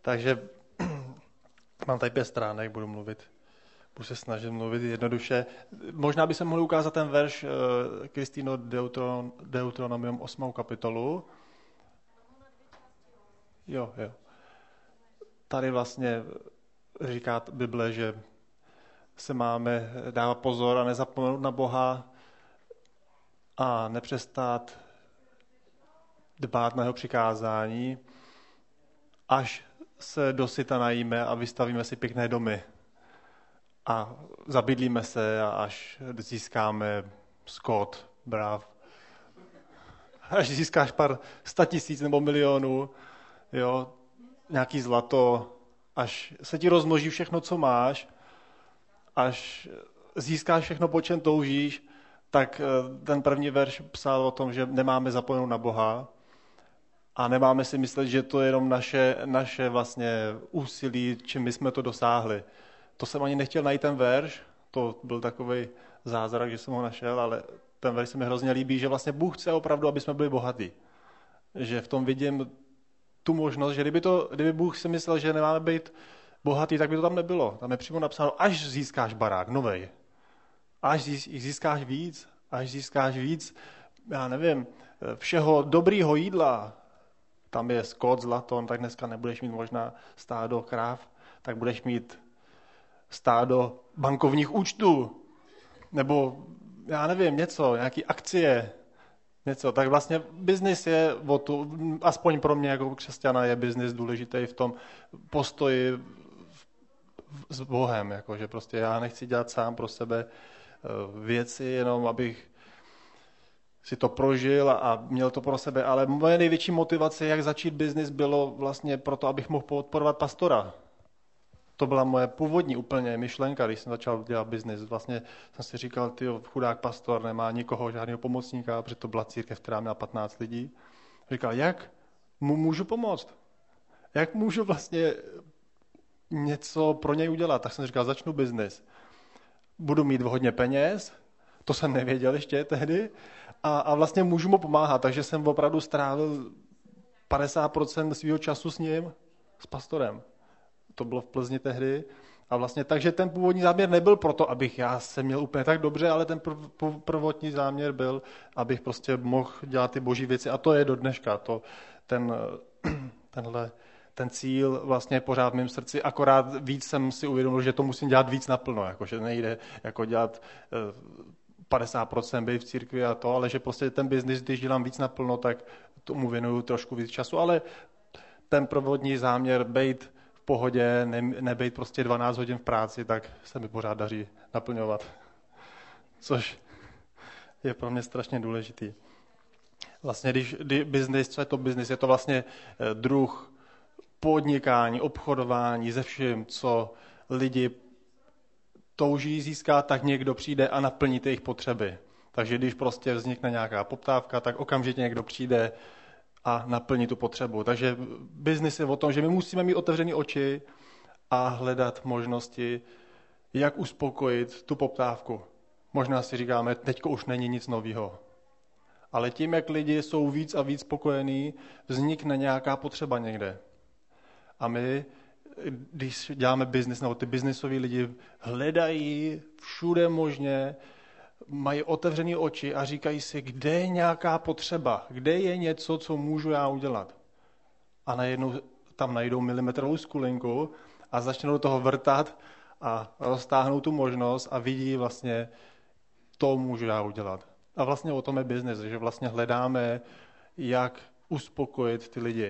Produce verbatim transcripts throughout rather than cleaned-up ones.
Takže mám tady pět stránek, budu mluvit, budu se snažit mluvit jednoduše. Možná by se mohl ukázat ten verš Kristýno Deuteron, Deuteronomium osmou kapitolu. Jo, jo. Tady vlastně říká Bible, že se máme dávat pozor a nezapomenout na Boha a nepřestat dbát na jeho přikázání, až se dosyta najíme a vystavíme si pěkné domy. A zabydlíme se, až získáme skot, bráv. Až získáš pár sta tisíc nebo milionů, jo, nějaký zlato, až se ti rozmnoží všechno, co máš, až získáš všechno, po čem toužíš, tak ten první verš psal o tom, že nemáme zapomenout na Boha a nemáme si myslet, že to je jenom naše, naše vlastně úsilí, čím my jsme to dosáhli. To jsem ani nechtěl najít ten verš, to byl takový zázrak, že jsem ho našel, ale ten verš se mi hrozně líbí, že vlastně Bůh chce opravdu, aby jsme byli bohatí. Že v tom vidím tu možnost, že kdyby, to, kdyby Bůh si myslel, že nemáme být bohatý, tak by to tam nebylo. Tam je přímo napsáno, až získáš barák, novej. Až získáš víc, až získáš víc, já nevím, všeho dobrýho jídla. Tam je skot, zlato, tak dneska nebudeš mít možná stádo kráv, tak budeš mít stádo bankovních účtů. Nebo, já nevím, něco, nějaký akcie, něco. Tak vlastně biznis je, o tu, aspoň pro mě jako křesťana, je biznis důležitý v tom postoji s Bohem, jako, že prostě já nechci dělat sám pro sebe věci, jenom abych si to prožil a měl to pro sebe, ale moje největší motivace, jak začít biznis, bylo vlastně proto, abych mohl podporovat pastora. To byla moje původní úplně myšlenka, když jsem začal dělat biznis. Vlastně jsem si říkal, tyjo, chudák pastor nemá nikoho, žádného pomocníka, protože to byla církev, která měla patnáct lidí. Říkal, jak mu můžu pomoct? Jak můžu vlastně něco pro něj udělat? Tak jsem říkal, začnu biznis. Budu mít hodně peněz, to jsem nevěděl ještě tehdy, a, a vlastně můžu mu pomáhat, takže jsem opravdu strávil padesát procent svého času s ním, s pastorem. To bylo v Plzni tehdy. A vlastně takže ten původní záměr nebyl proto, abych já se měl úplně tak dobře, ale ten prv, prvotní záměr byl, abych prostě mohl dělat ty boží věci. A to je do dneška. To, ten, tenhle, ten cíl vlastně pořád v mém srdci. Akorát víc jsem si uvědomil, že to musím dělat víc naplno. Jako, že nejde jako dělat padesát procent být v církvi a to, ale že prostě ten biznis, když dělám víc naplno, tak tomu věnuju trošku víc času. Ale ten prvotní záměr být v pohodě, ne, nebejt prostě dvanáct hodin v práci, tak se mi pořád daří naplňovat. Což je pro mě strašně důležitý. Vlastně, když, když biznis, co je to biznis? Je to vlastně druh podnikání, obchodování se vším, co lidi touží získat, tak někdo přijde a naplní ty jejich potřeby. Takže když prostě vznikne nějaká poptávka, tak okamžitě někdo přijde a naplní tu potřebu. Takže biznis je o tom, že my musíme mít otevřené oči a hledat možnosti, jak uspokojit tu poptávku. Možná si říkáme, teďko už není nic nového. Ale tím, jak lidi jsou víc a víc spokojení, vznikne nějaká potřeba někde. A my, když děláme biznis, nebo ty biznisoví lidi hledají všude možně, mají otevřené oči a říkají si, kde je nějaká potřeba, kde je něco, co můžu já udělat. A najednou tam najdou milimetrovou skulinku a začnou do toho vrtat a roztáhnou tu možnost a vidí vlastně, to můžu já udělat. A vlastně o tom je biznis, že vlastně hledáme, jak uspokojit ty lidi.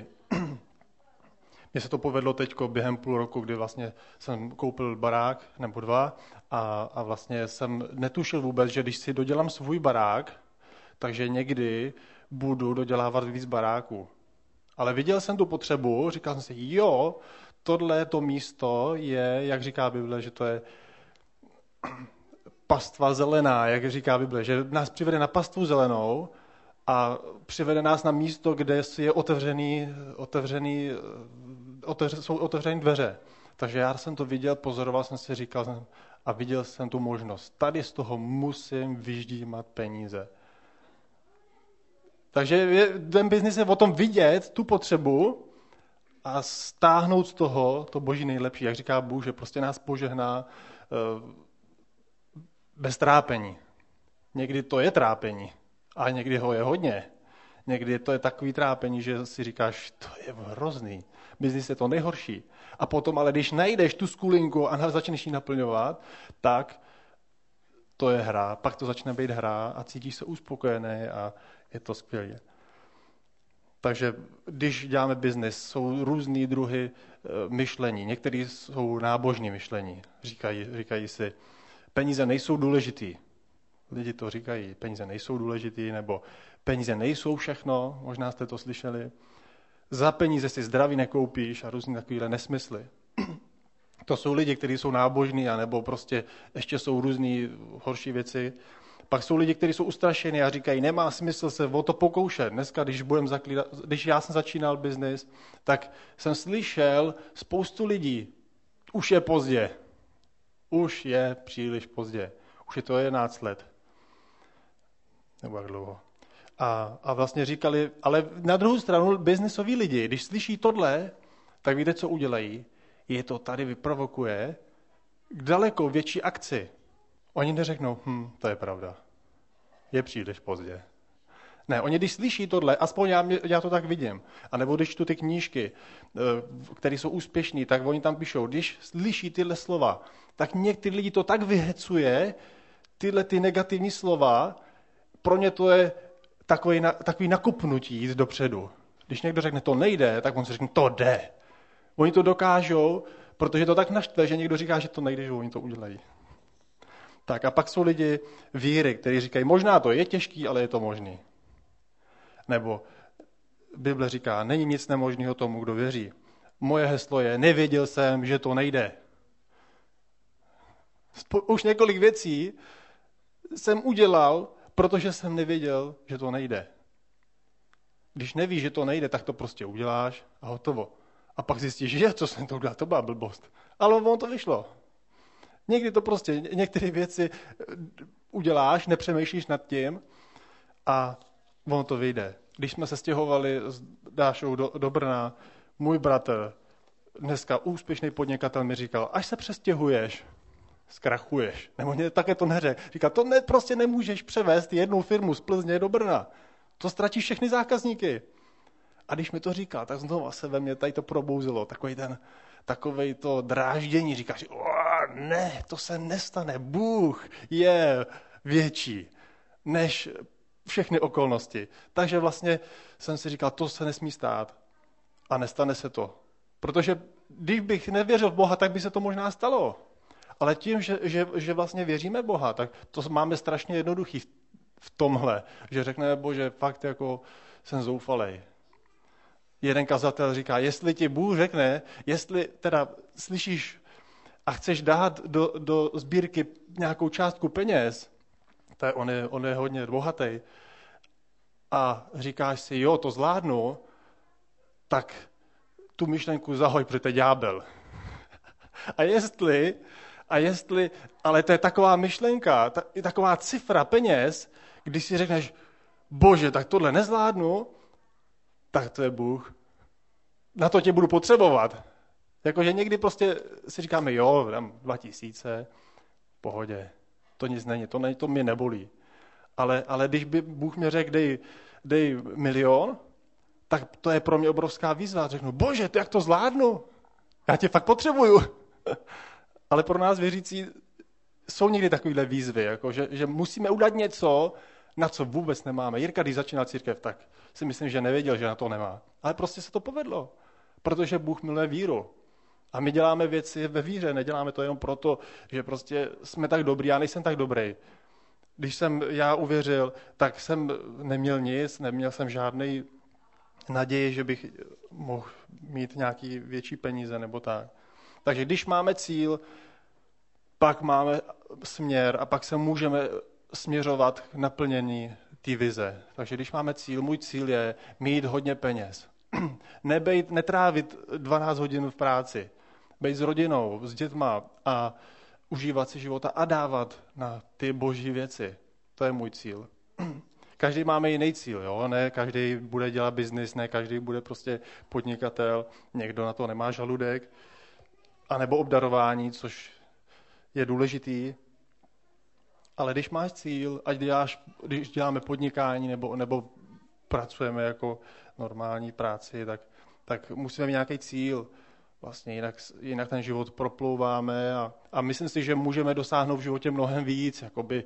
Mně se to povedlo teďko během půl roku, kdy vlastně jsem koupil barák nebo dva a, a vlastně jsem netušil vůbec, že když si dodělám svůj barák, takže někdy budu dodělávat víc baráků. Ale viděl jsem tu potřebu, říkal jsem si, jo, tohle to místo je, jak říká Bible, že to je pastva zelená, jak říká Bible, že nás přivede na pastvu zelenou a přivede nás na místo, kde je otevřený, otevřený, otevře, jsou otevřený dveře. Takže já jsem to viděl, pozoroval jsem si, říkal jsem a viděl jsem tu možnost. Tady z toho musím vyždímat peníze. Takže je, ten biznis je o tom vidět tu potřebu a stáhnout z toho to boží nejlepší. Jak říká Bůh, že prostě nás požehná uh, bez trápení. Někdy to je trápení, a někdy ho je hodně. Někdy to je takový trápení, že si říkáš, to je hrozný. Biznis je to nejhorší. A potom, ale když najdeš tu skulinku a začneš ji naplňovat, tak to je hra. Pak to začne být hra a cítíš se uspokojený a je to skvělé. Takže když děláme biznis, jsou různý druhy myšlení. Některý jsou nábožní myšlení. Říkají, říkají si, peníze nejsou důležitý. Lidi to říkají, peníze nejsou důležitý, nebo peníze nejsou všechno, možná jste to slyšeli. Za peníze si zdraví nekoupíš a různý takovýhle nesmysly. To jsou lidi, kteří jsou nábožní, anebo prostě ještě jsou různý horší věci. Pak jsou lidi, kteří jsou ustrašení a říkají, nemá smysl se o to pokoušet. Dneska, když, budem zaklídat, když já jsem začínal biznis, tak jsem slyšel spoustu lidí, už je pozdě. Už je příliš pozdě. Už je to jedenáct let. Nebo jak dlouho. A, a vlastně říkali, ale na druhou stranu biznisoví lidi, když slyší tohle, tak víte, co udělají? Je to tady vyprovokuje k daleko větší akci. Oni neřeknou, hm, to je pravda. Je příliš pozdě. Ne, oni když slyší tohle, aspoň já, já to tak vidím, a nebo když čtu ty knížky, které jsou úspěšné, tak oni tam píšou, když slyší tyhle slova, tak některý lidi to tak vyhecuje, tyhle ty negativní slova, pro ně to je takový, takový nakupnutí jít dopředu. Když někdo řekne, to nejde, tak on si řekne, to jde. Oni to dokážou, protože to tak naštve, že někdo říká, že to nejde, že oni to udělají. Tak a pak jsou lidi víry, kteří říkají, možná to je těžký, ale je to možný. Nebo Bible říká, není nic nemožného tomu, kdo věří. Moje heslo je, nevěděl jsem, že to nejde. Už několik věcí jsem udělal, protože jsem nevěděl, že to nejde. Když nevíš, že to nejde, tak to prostě uděláš a hotovo. A pak zjistíš, že co jsem to udělal, to byla blbost. Ale ono to vyšlo. Někdy to prostě, některé věci uděláš, nepřemýšlíš nad tím a ono to vyjde. Když jsme se stěhovali s Dášou do, do Brna, můj bratr, dneska úspěšný podnikatel, mi říkal, až se přestěhuješ, zkrachuješ. Nebo mě také to neřekl. Říkal, to ne, prostě nemůžeš převést jednu firmu z Plzně do Brna. To ztratíš všechny zákazníky. A když mi to říkal, tak znovu se ve mně tady to probouzelo. Takový ten, takovej to dráždění. Říkáš, ne, to se nestane. Bůh je větší než všechny okolnosti. Takže vlastně jsem si říkal, to se nesmí stát. A nestane se to. Protože když bych nevěřil v Boha, tak by se to možná stalo. Ale tím, že, že, že vlastně věříme Boha, tak to máme strašně jednoduchý v tomhle, že řekneme, Bože, fakt jako jsem zoufalej. Jeden kazatel říká, jestli ti Bůh řekne, jestli teda slyšíš a chceš dát do, do sbírky nějakou částku peněz, tak on je, on je hodně bohatý, a říkáš si, jo, to zvládnu, tak tu myšlenku zahoj, protože to je ďábel. A jestli, a jestli, ale to je taková myšlenka, ta, je taková cifra peněz, když si řekneš, Bože, tak tohle nezvládnu, tak to je Bůh. Na to tě budu potřebovat. Jakože někdy prostě si říkáme, jo, dám dva tisíce, v pohodě, to nic není, to, ne, to mě nebolí. Ale, ale když by Bůh mě řekl, dej, dej milion, tak to je pro mě obrovská výzva. Řeknu, Bože, to jak to zvládnu? Já tě fakt potřebuju. Ale pro nás věřící jsou někdy takovéhle výzvy, jako že, že musíme udělat něco, na co vůbec nemáme. Jirka, když začínal církev, tak si myslím, že nevěděl, že na to nemá. Ale prostě se to povedlo, protože Bůh miluje víru. A my děláme věci ve víře, neděláme to jenom proto, že prostě jsme tak dobrý, já nejsem tak dobrý. Když jsem já uvěřil, tak jsem neměl nic, neměl jsem žádný naději, že bych mohl mít nějaký větší peníze nebo tak. Takže když máme cíl, pak máme směr a pak se můžeme směřovat k naplnění té vize. Takže když máme cíl, můj cíl je mít hodně peněz. Nebejt, netrávit dvanáct hodin v práci, být s rodinou, s dětma a užívat si života a dávat na ty boží věci. To je můj cíl. Každý máme jiný cíl, jo? Ne každý bude dělat biznis, ne každý bude prostě podnikatel, někdo na to nemá žaludek, anebo obdarování, což je důležitý. Ale když máš cíl, ať děláš, když děláme podnikání nebo, nebo pracujeme jako normální práci, tak, tak musíme mít nějaký cíl. Vlastně jinak, jinak ten život proplouváme a, a myslím si, že můžeme dosáhnout v životě mnohem víc. Jakoby,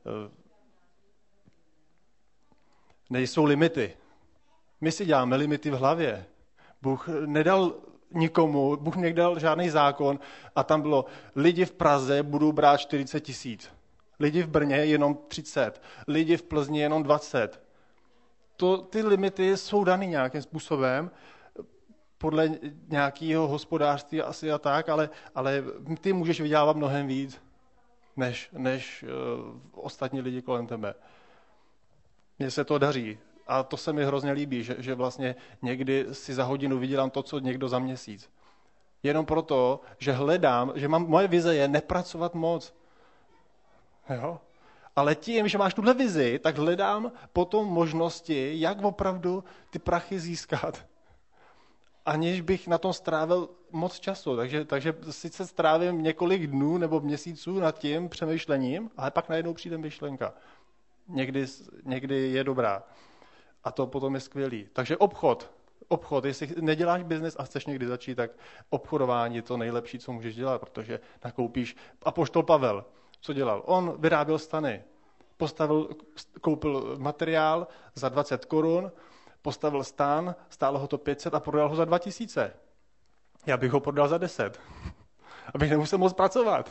nejsou limity. My si děláme limity v hlavě. Bůh nedal nikomu, Bůh nedal žádný zákon a tam bylo, lidi v Praze budou brát čtyřicet tisíc. Lidi v Brně jenom třicet. Lidi v Plzni jenom dvacet. To, ty limity jsou daný nějakým způsobem, podle nějakého hospodářství asi a tak, ale, ale ty můžeš vydělávat mnohem víc, než, než uh, ostatní lidi kolem tebe. Mně se to daří a to se mi hrozně líbí, že, že vlastně někdy si za hodinu vydělám to, co někdo za měsíc. Jenom proto, že hledám, že mám, moje vize je nepracovat moc. Jo? Ale tím, že máš tuhle vizi, tak hledám potom možnosti, jak opravdu ty prachy získat. Aniž bych na tom strávil moc času. Takže, takže sice strávím několik dnů nebo měsíců nad tím přemýšlením, ale pak najednou přijde myšlenka. Někdy, někdy je dobrá. A to potom je skvělý. Takže obchod. Obchod. Jestli neděláš biznes a chceš někdy začít, tak obchodování je to nejlepší, co můžeš dělat, protože nakoupíš. Apoštol Pavel, co dělal? On vyráběl stany. Postavil, koupil materiál za dvacet korun, postavil stan, stálo ho to pět set a prodal ho za dva tisíce. Já bych ho prodal za deset, abych nemusel moc pracovat.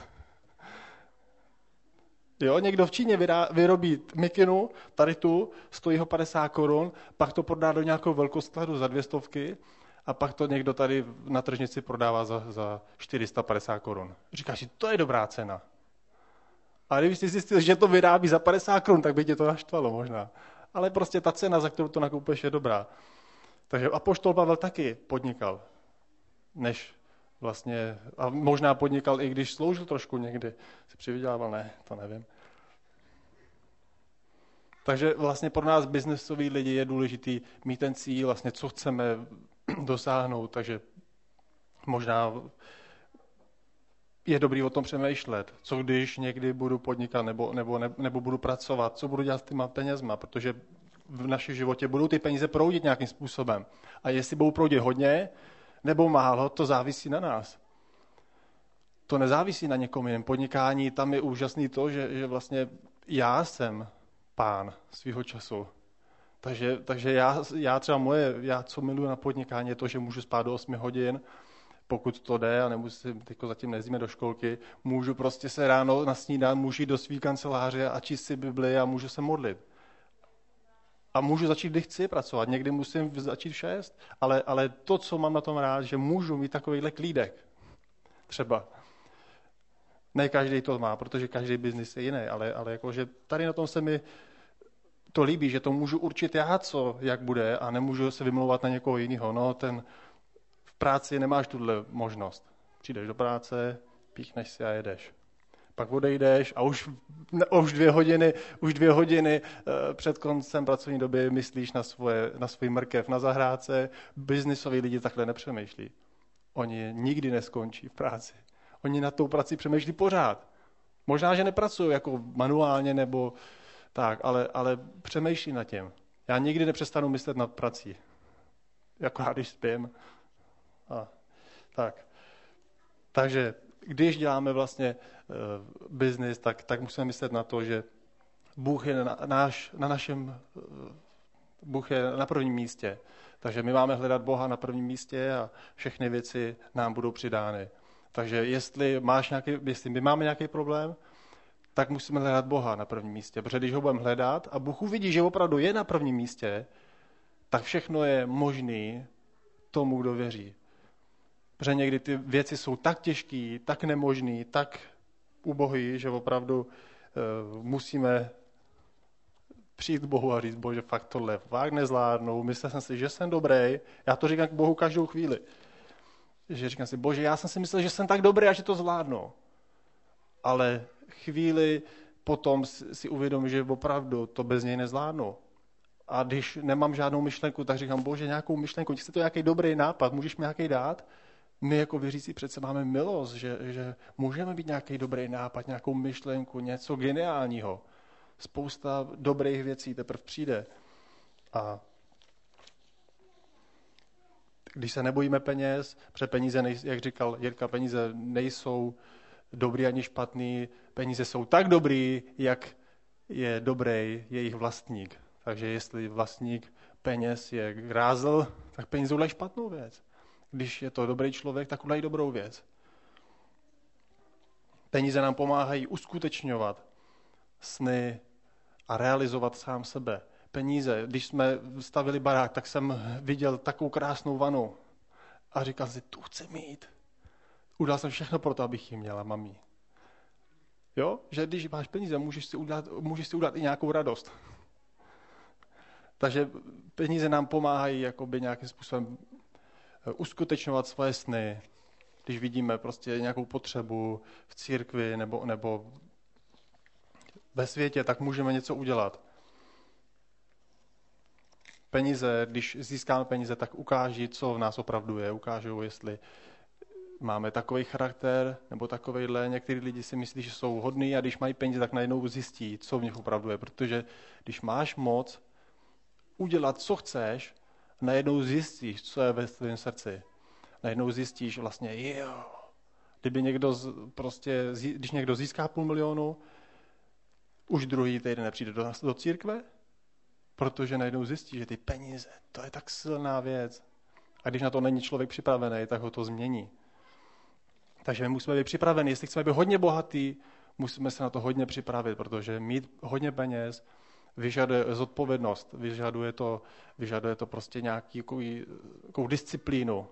Jo, někdo v Číně vyrá, vyrobí mikinu, tady tu, stojí ho padesát korun, pak to prodá do nějakého velkoskladu za dvě stovky a pak to někdo tady na tržnici prodává za, za čtyři sta padesát korun. Říkáš si, to je dobrá cena. A kdyby jsi zjistil, že to vyrábí za padesát korun, tak by tě to naštvalo možná. Ale prostě ta cena, za kterou to nakoupíš, je dobrá. Takže apoštol Pavel taky podnikal, než vlastně, a možná podnikal i když sloužil trošku někdy, si přivydělával, ne, to nevím. Takže vlastně pro nás biznesoví lidi je důležitý mít ten cíl, vlastně co chceme dosáhnout, takže možná je dobrý o tom přemýšlet, co když někdy budu podnikat nebo, nebo, ne, nebo budu pracovat, co budu dělat s těma penězma, protože v našem životě budou ty peníze proudit nějakým způsobem. A jestli budou proudit hodně nebo málo, to závisí na nás. To nezávisí na někom jiném. Podnikání, tam je úžasný to, že, že vlastně já jsem pán svýho času. Takže, takže já, já třeba moje, já co miluji na podnikání, je to, že můžu spát do osmi hodin, pokud to jde a nemusím, teďko zatím nejezdíme do školky, můžu prostě se ráno na snídani, můžu jít do svý kanceláře a číst si Bibli a můžu se modlit. A můžu začít, kdy chci pracovat. Někdy musím začít v šest, ale, ale to, co mám na tom rád, že můžu mít takovýhle klídek. Třeba. Ne každý to má, protože každý biznis je jiný, ale, ale jakože tady na tom se mi to líbí, že to můžu určit já, co, jak bude a nemůžu se vymlouvat na někoho jiného. No, ten v práci nemáš tuhle možnost. Přijdeš do práce, píchneš si a jedeš. Pak odejdeš a už, už dvě hodiny, už dvě hodiny před koncem pracovní doby myslíš na, svoje, na svůj mrkev na zahrádce. Biznisoví lidi takhle nepřemýšlí. Oni nikdy neskončí v práci. Oni na tou prací přemýšlí pořád. Možná, že nepracují jako manuálně nebo tak, ale, ale přemýšlí nad tím. Já nikdy nepřestanu myslet nad prací. Jako když spím. A, tak. Takže když děláme vlastně uh, biznis, tak, tak musíme myslet na to, že Bůh je na, náš, na našem, uh, Bůh je na prvním místě. Takže my máme hledat Boha na prvním místě a všechny věci nám budou přidány. Takže jestli, máš nějaký, jestli my máme nějaký problém, tak musíme hledat Boha na prvním místě. Protože když ho budeme hledat a Bůh uvidí, že opravdu je na prvním místě, tak všechno je možné tomu, kdo věří. Protože někdy ty věci jsou tak těžké, tak nemožné, tak ubohý, že opravdu uh, musíme přijít k Bohu a říct, Bože, fakt tohle fakt nezvládnu, myslel jsem si, že jsem dobrý. Já to říkám k Bohu každou chvíli. Že říkám si, Bože, já jsem si myslel, že jsem tak dobrý a že to zvládnu. Ale chvíli potom si uvědomím, že opravdu to bez něj nezvládnu. A když nemám žádnou myšlenku, tak říkám, Bože, nějakou myšlenku, jestli to je nějaký dobrý nápad, můžeš mi nějaký dát? My jako věřící přece máme milost, že, že můžeme mít nějaký dobrý nápad, nějakou myšlenku, něco geniálního. Spousta dobrých věcí teprve přijde. A když se nebojíme peněz, protože peníze, nej, jak říkal Jirka, peníze nejsou dobrý ani špatný, peníze jsou tak dobrý, jak je dobrý jejich vlastník. Takže jestli vlastník peněz je grázl, tak peníze udělají špatnou věc. Když je to dobrý člověk, tak udělají dobrou věc. Peníze nám pomáhají uskutečňovat sny a realizovat sám sebe. Peníze, když jsme stavili barák, tak jsem viděl takovou krásnou vanu a říkal si, tu chci mít. Udělal jsem všechno pro to, abych ji měla, mami. Jo? Že když máš peníze, můžeš si udělat, můžeš si udělat i nějakou radost. Takže peníze nám pomáhají jakoby nějakým způsobem uskutečňovat svoje sny. Když vidíme prostě nějakou potřebu v církvi nebo, nebo ve světě, tak můžeme něco udělat. Peníze, když získáme peníze, tak ukáží, co v nás opravdu je. Ukážou, jestli máme takový charakter nebo takovejhle. Někteří lidi si myslí, že jsou hodní a když mají peníze, tak najednou zjistí, co v nich opravdu je. Protože když máš moc udělat, co chceš, najednou zjistíš, co je ve tvém srdci. Najednou zjistíš vlastně, jo, kdyby někdo z, prostě, když někdo získá půl milionu, už druhý týden nepřijde do, do církve, protože najednou zjistí, že ty peníze, to je tak silná věc. A když na to není člověk připravený, tak ho to změní. Takže my musíme být připraveni. Jestli chceme být hodně bohatý, musíme se na to hodně připravit, protože mít hodně peněz vyžaduje zodpovědnost, vyžaduje to, vyžaduje to prostě nějakou disciplínu.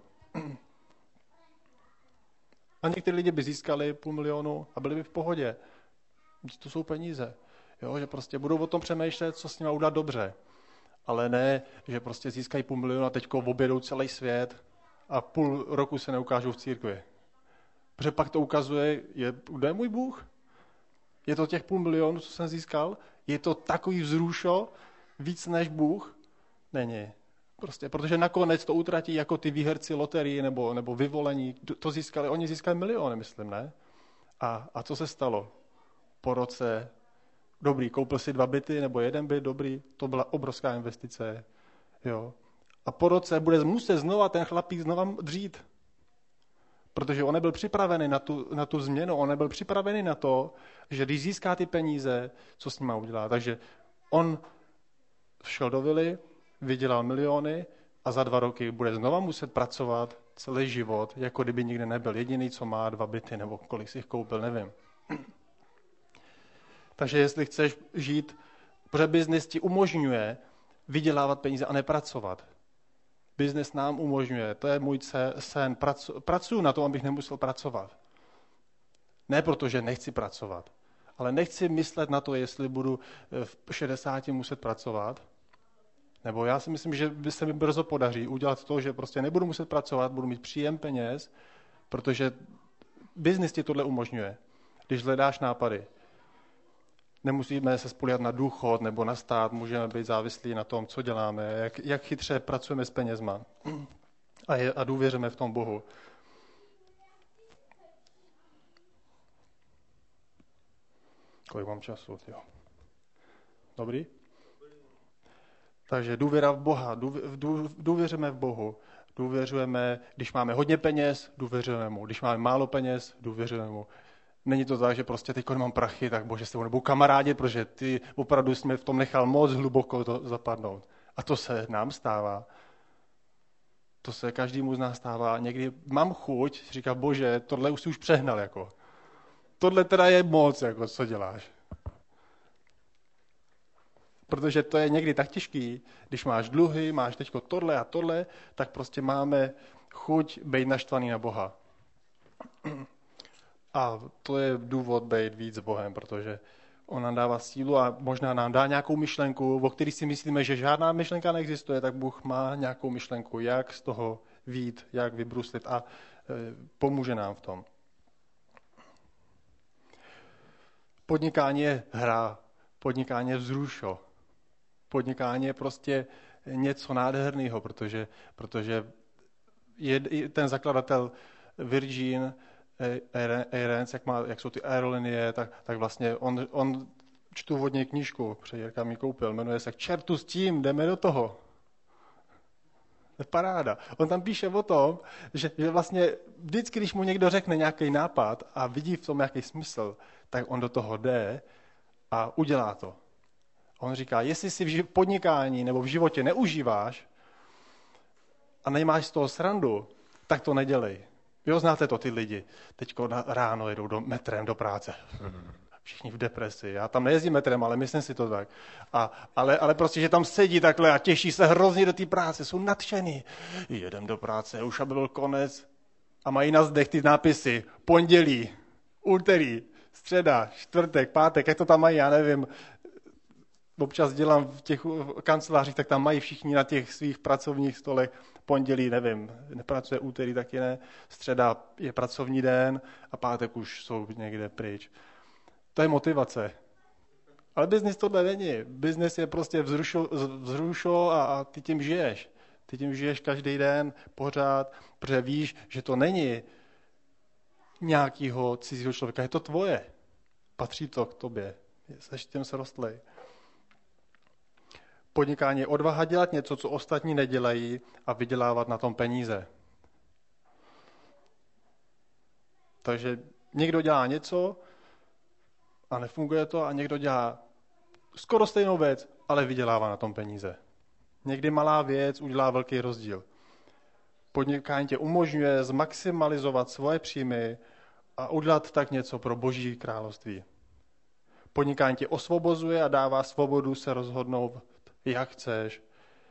A někteří lidi by získali půl milionu a byli by v pohodě. To jsou peníze. Jo, že prostě budou o tom přemýšlet, co s nimi udělat dobře. Ale ne, že prostě získají půl milionu a teďko objedou celý svět a půl roku se neukážou v církvi. Protože pak to ukazuje, je, kde je můj Bůh? Je to těch půl milionů, co jsem získal? Je to takový vzrušo, víc než Bůh? Není. Prostě, protože nakonec to utratí jako ty výherci loterii nebo, nebo vyvolení. To získali, oni získali miliony, myslím, ne? A, a co se stalo? Po roce, dobrý, koupil si dva byty nebo jeden byt, dobrý, to byla obrovská investice. Jo. A po roce bude muset znova ten chlapík znova dřít. Protože on nebyl připravený na tu, na tu změnu, on nebyl připravený na to, že když získá ty peníze, co s nimi udělá. Takže on šel do vily, vydělal miliony a za dva roky bude znova muset pracovat celý život, jako kdyby nikde nebyl. Jediný, co má dva byty, nebo kolik si jich koupil, nevím. Takže jestli chceš žít, protože biznis ti umožňuje vydělávat peníze a nepracovat. Biznes nám umožňuje, to je můj sen, pracu, pracuji na tom, abych nemusel pracovat. Ne proto, že nechci pracovat, ale nechci myslet na to, jestli budu v šedesáti muset pracovat, nebo já si myslím, že by se mi brzo podaří udělat to, že prostě nebudu muset pracovat, budu mít příjem peněz, protože biznis ti tohle umožňuje, když hledáš nápady. Nemusíme se spoléhat na důchod nebo na stát, můžeme být závislí na tom, co děláme, jak, jak chytře pracujeme s penězma a, je, a důvěříme v tom Bohu. Kolik mám času? Jo. Dobrý? Takže důvěra v Boha, důvěřujeme v Bohu, důvěřujeme, když máme hodně peněz, důvěřujeme mu, když máme málo peněz, důvěřujeme mu. Není to tak, že prostě teď nemám prachy, tak bože, s tebou nebudu kamarádit, protože ty opravdu jsi mě v tom nechal moc hluboko to zapadnout. A to se nám stává. To se každému z nás stává. Někdy mám chuť, říká, bože, tohle už si už přehnal, jako. Tohle teda je moc, jako, co děláš. Protože to je někdy tak těžký, když máš dluhy, máš teďko tohle a tohle, tak prostě máme chuť být naštvaný na Boha. A to je důvod být víc s Bohem, protože on nám dává sílu a možná nám dá nějakou myšlenku, o který si myslíme, že žádná myšlenka neexistuje, tak Bůh má nějakou myšlenku, jak z toho vyjít, jak vybruslit a e, pomůže nám v tom. Podnikání je hra, podnikání je vzrušo. Podnikání je prostě něco nádherného, protože, protože je, ten zakladatel Virgin Airlines, jak, má, jak jsou ty aerolinie, tak, tak vlastně on, on čtu vodně knížku, protože Jirka mi koupil, jmenuje se K čertu s tím, jdeme do toho. To je paráda. On tam píše o tom, že, že vlastně vždycky, když mu někdo řekne nějaký nápad a vidí v tom nějaký smysl, tak on do toho jde a udělá to. On říká, jestli si v podnikání nebo v životě neužíváš a nemáš z toho srandu, tak to nedělej. Jo, znáte to, ty lidi. Teďko ráno jedou do metrem do práce. Všichni v depresi. Já tam nejezdím metrem, ale myslím si to tak. A, ale, ale prostě, že tam sedí takhle a těší se hrozně do té práce. Jsou nadšený. Jedem do práce, už aby byl konec. A mají na zdech ty nápisy. Pondělí, úterý, středa, čtvrtek, pátek, jak to tam mají, já nevím. Občas dělám v těch kancelářích, tak tam mají všichni na těch svých pracovních stolech. Pondělí, nevím, nepracuje, úterý taky ne, středa je pracovní den a pátek už jsou někde pryč. To je motivace. Ale biznis tohle není. Biznis je prostě vzrušo, vzrušo a, a ty tím žiješ. Ty tím žiješ každý den, pořád, protože víš, že to není nějakého cizího člověka, je to tvoje. Patří to k tobě. Seš tím srostlej. Podnikání je odvaha dělat něco, co ostatní nedělají a vydělávat na tom peníze. Takže někdo dělá něco a nefunguje to a někdo dělá skoro stejnou věc, ale vydělává na tom peníze. Někdy malá věc udělá velký rozdíl. Podnikání tě umožňuje zmaximalizovat svoje příjmy a udělat tak něco pro Boží království. Podnikání tě osvobozuje a dává svobodu se rozhodnout, jak chceš.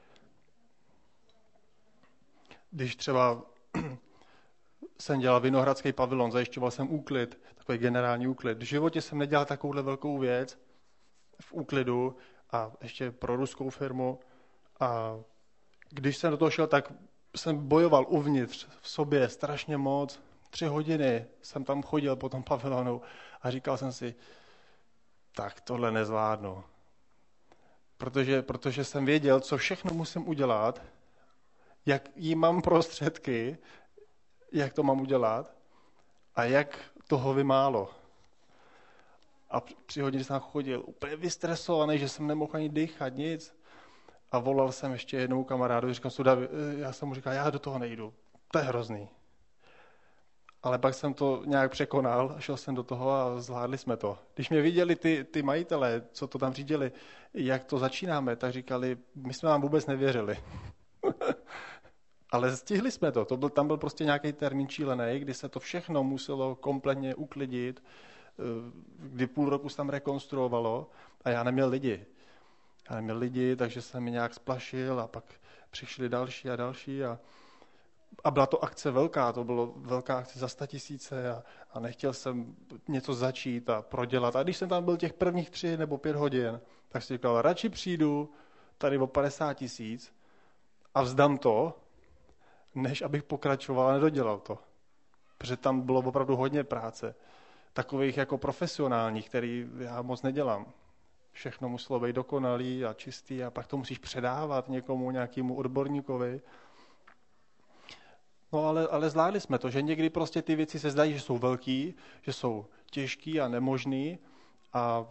Když třeba jsem dělal vinohradský pavilon, zajišťoval jsem úklid, takový generální úklid. V životě jsem nedělal takovouhle velkou věc v úklidu a ještě pro ruskou firmu. A když jsem do toho šel, tak jsem bojoval uvnitř v sobě strašně moc. Tři hodiny jsem tam chodil po tom pavilonu a říkal jsem si, tak tohle nezvládnu. Protože, protože jsem věděl, co všechno musím udělat, jak jí mám prostředky, jak to mám udělat a jak toho vymálo. A tři hodiny jsem chodil úplně vystresovaný, že jsem nemohl ani dýchat, nic. A volal jsem ještě jednou kamarádu, říkal, já jsem mu říkal, já do toho nejdu, to je hrozný. Ale pak jsem to nějak překonal, šel jsem do toho a zvládli jsme to. Když mě viděli ty, ty majitelé, co to tam řídili, jak to začínáme, tak říkali, my jsme vám vůbec nevěřili. Ale stihli jsme to. to byl, tam byl prostě nějaký termín šílený, kdy se to všechno muselo kompletně uklidit, kdy půl roku se tam rekonstruovalo a já neměl lidi. Já neměl lidi, takže jsem mi nějak splašil a pak přišli další a další a A byla to akce velká, to bylo velká akce za sta tisíce a, a nechtěl jsem něco začít a prodělat. A když jsem tam byl těch prvních tři nebo pět hodin, tak si říkal, radši přijdu tady o padesát tisíc a vzdám to, než abych pokračoval a nedodělal to. Protože tam bylo opravdu hodně práce. Takových jako profesionálních, který já moc nedělám. Všechno muselo být dokonalý a čistý a pak to musíš předávat někomu, nějakému odborníkovi. No ale, ale zvládli jsme to, že někdy prostě ty věci se zdají, že jsou velký, že jsou těžký a nemožný a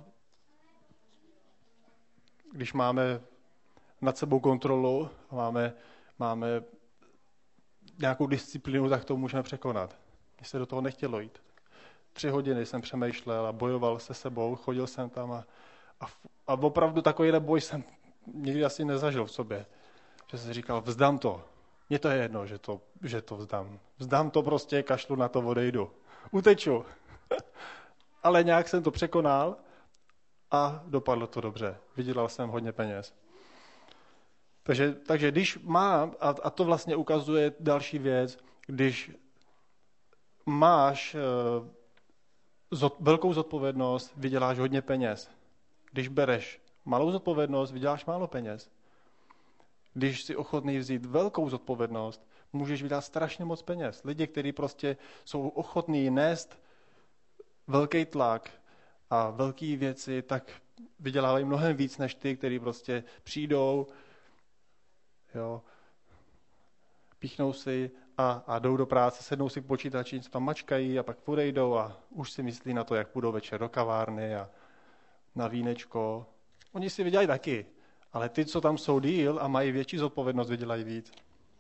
když máme nad sebou kontrolu, máme, máme nějakou disciplínu, tak to můžeme překonat. Mně se do toho nechtělo jít. Tři hodiny jsem přemýšlel a bojoval se sebou, chodil jsem tam a, a, a opravdu takovýhle boj jsem nikdy asi nezažil v sobě. Že jsem říkal, vzdám to. Mně to je jedno, že to, že to vzdám. Vzdám to prostě, kašlu na to, odejdu. Uteču. Ale nějak jsem to překonal a dopadlo to dobře. Vydělal jsem hodně peněz. Takže, takže když mám, a, a to vlastně ukazuje další věc, když máš e, zod, velkou zodpovědnost, vyděláš hodně peněz. Když bereš malou zodpovědnost, vyděláš málo peněz. Když jsi ochotný vzít velkou zodpovědnost, můžeš vydělat strašně moc peněz. Lidi, kteří prostě jsou ochotní nést velký tlak a velké věci, tak vydělávají mnohem víc než ty, kteří prostě přijdou, jo, píchnou si a, a jdou do práce, sednou si k počítači, něco tam mačkají a pak odejdou a už si myslí na to, jak půjdou večer do kavárny a na vínečko. Oni si vydělají taky, ale ty, co tam jsou díl a mají větší zodpovědnost, vydělají víc.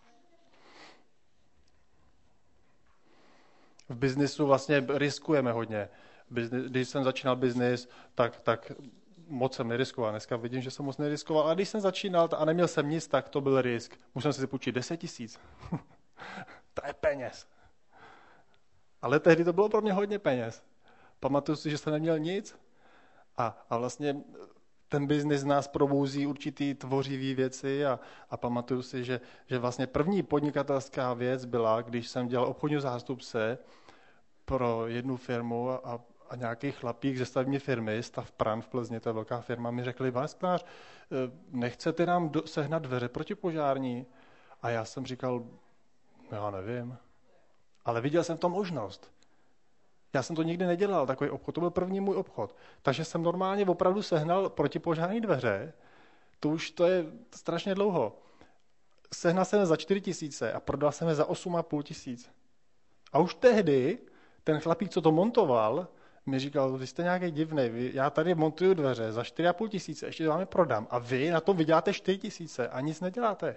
V biznisu vlastně riskujeme hodně. Když jsem začínal biznis, tak, tak moc jsem neriskoval. Dneska vidím, že jsem moc neriskoval. A když jsem začínal a neměl jsem nic, tak to byl risk. Musel jsem si půjčit deset tisíc. To je peněz. Ale tehdy to bylo pro mě hodně peněz. Pamatuju si, že jsem neměl nic a, a vlastně ten biznis nás probouzí určitý tvořivý věci a, a pamatuju si, že, že vlastně první podnikatelská věc byla, když jsem dělal obchodního zástupce pro jednu firmu a, a nějaký chlapík ze stavební firmy, Stav Pran v Plzni, to je velká firma, mi řekli, pane sklář, nechcete nám do, sehnat dveře protipožární? A já jsem říkal, já nevím, ale viděl jsem to možnost. Já jsem to nikdy nedělal, takový obchod, to byl první můj obchod. Takže jsem normálně opravdu sehnal protipožární dveře, to už to je strašně dlouho. Sehnal jsem je za čtyři tisíce a prodal jsem je za osm a půl tisíc. A už tehdy ten chlapík, co to montoval, mi říkal, vy jste nějaký divný, já tady montuju dveře za čtyři a půl tisíce, ještě to vám je prodám. A vy na tom vyděláte čtyři tisíce a nic neděláte.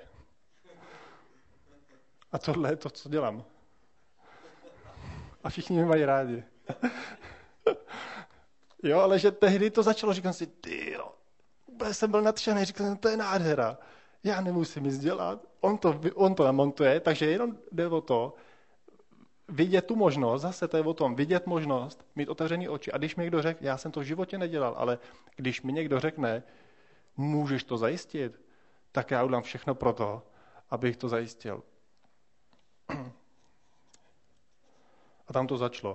A tohle je to, co dělám. A všichni mě mají rádi. Jo, ale že tehdy to začalo, říkám si, tyjo, úplně jsem byl nadšený, říkal jsem, to je nádhera. Já nemusím nic dělat, on to, on to namontuje, takže jenom jde o to, vidět tu možnost, zase to je o tom, vidět možnost, mít otevřený oči. A když mi někdo řekne, já jsem to v životě nedělal, ale když mi někdo řekne, můžeš to zajistit, tak já udělám všechno pro to, abych to zajistil. A tam to začalo.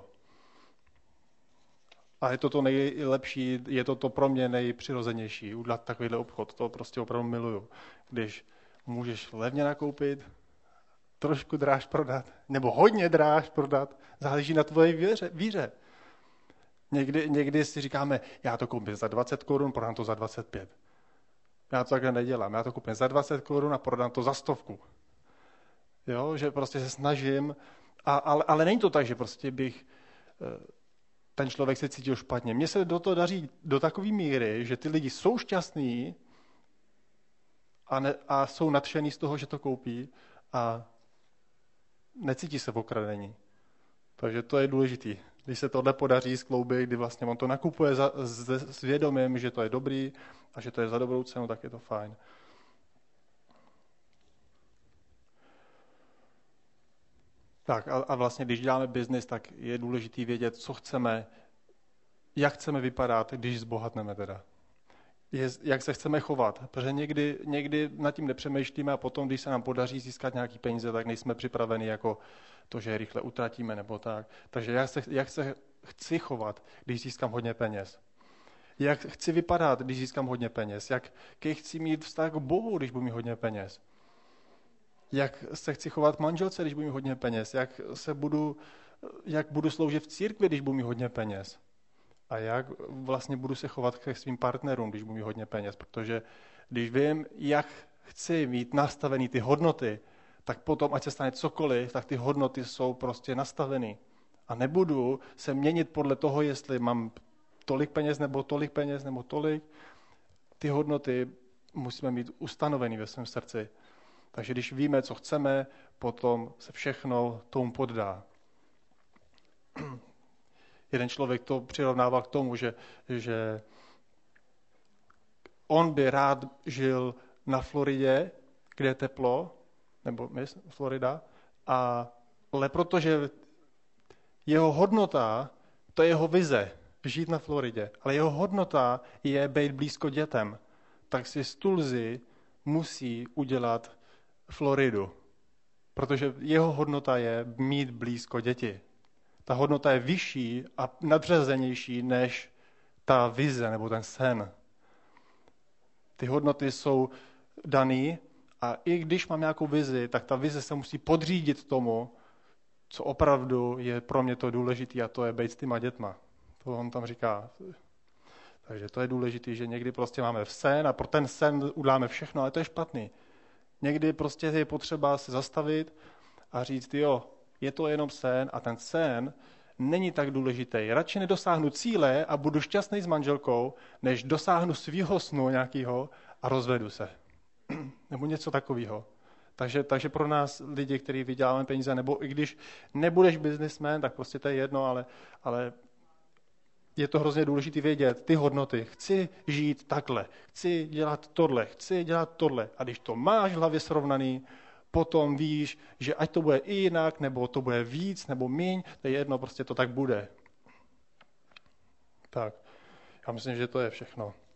A je to to nejlepší, je to to pro mě nejpřirozenější, udělat takovýhle obchod. To prostě opravdu miluju. Když můžeš levně nakoupit, trošku dráž prodat, nebo hodně dráž prodat, záleží na tvoje víře. víře. Někdy, někdy si říkáme, já to koupím za dvacet korun, prodám to za dvacet pět. Já to takhle nedělám, já to koupím za dvacet korun a prodám to za stovku. Jo, že prostě se snažím, a, ale, ale není to tak, že prostě bych, ten člověk se cítil špatně. Mně se do toho daří do takové míry, že ty lidi jsou šťastní a, ne, a jsou nadšení z toho, že to koupí a necítí se v okradení. Takže to je důležitý. Když se tohle podaří skloubit, kdy vlastně on to nakupuje za, s, s vědomím, že to je dobrý a že to je za dobrou cenu, tak je to fajn. Tak a, a vlastně, když děláme biznis, tak je důležitý vědět, co chceme, jak chceme vypadat, když zbohatneme teda. Je, jak se chceme chovat, protože někdy, někdy nad tím nepřemýšlíme a potom, když se nám podaří získat nějaký peníze, tak nejsme připraveni jako to, že je rychle utratíme nebo tak. Takže jak se, jak se chci chovat, když získám hodně peněz? Jak chci vypadat, když získám hodně peněz? Jak chci mít vztah k Bohu, když budu mít hodně peněz? Jak se chci chovat manželce, když budu mít hodně peněz? Jak se budu, jak budu sloužit v církvi, když budu mít hodně peněz? A jak vlastně budu se chovat ke svým partnerům, když budu mít hodně peněz? Protože když vím, jak chci mít nastavený ty hodnoty, tak potom, ať se stane cokoliv, tak ty hodnoty jsou prostě nastavený. A nebudu se měnit podle toho, jestli mám tolik peněz, nebo tolik peněz, nebo tolik. Ty hodnoty musíme mít ustanovený ve svém srdci. Takže když víme, co chceme, potom se všechno tomu poddá. Jeden člověk to přirovnával k tomu, že, že on by rád žil na Floridě, kde je teplo, nebo Florida, a, ale protože jeho hodnota, to je jeho vize, žít na Floridě, ale jeho hodnota je být blízko dětem, tak si z Tulzy musí udělat Floridu, protože jeho hodnota je mít blízko děti. Ta hodnota je vyšší a nadřazenější než ta vize nebo ten sen. Ty hodnoty jsou daný a i když mám nějakou vizi, tak ta vize se musí podřídit tomu, co opravdu je pro mě to důležité, a to je být s těma dětma. To on tam říká. Takže to je důležité, že někdy prostě máme v sen a pro ten sen uděláme všechno, ale to je špatný. Někdy prostě je potřeba se zastavit a říct, jo, je to jenom sen a ten sen není tak důležitý. Radši nedosáhnu cíle a budu šťastný s manželkou, než dosáhnu svýho snu nějakého a rozvedu se. Nebo něco takového. Takže, takže pro nás lidi, kteří vydělávají peníze, nebo i když nebudeš businessman, tak prostě to je jedno, ale, ale je to hrozně důležité vědět ty hodnoty. Chci žít takhle, chci dělat tohle, chci dělat tohle. A když to máš v hlavě srovnaný, potom víš, že ať to bude i jinak, nebo to bude víc, nebo míň, to je jedno, prostě to tak bude. Tak, já myslím, že to je všechno.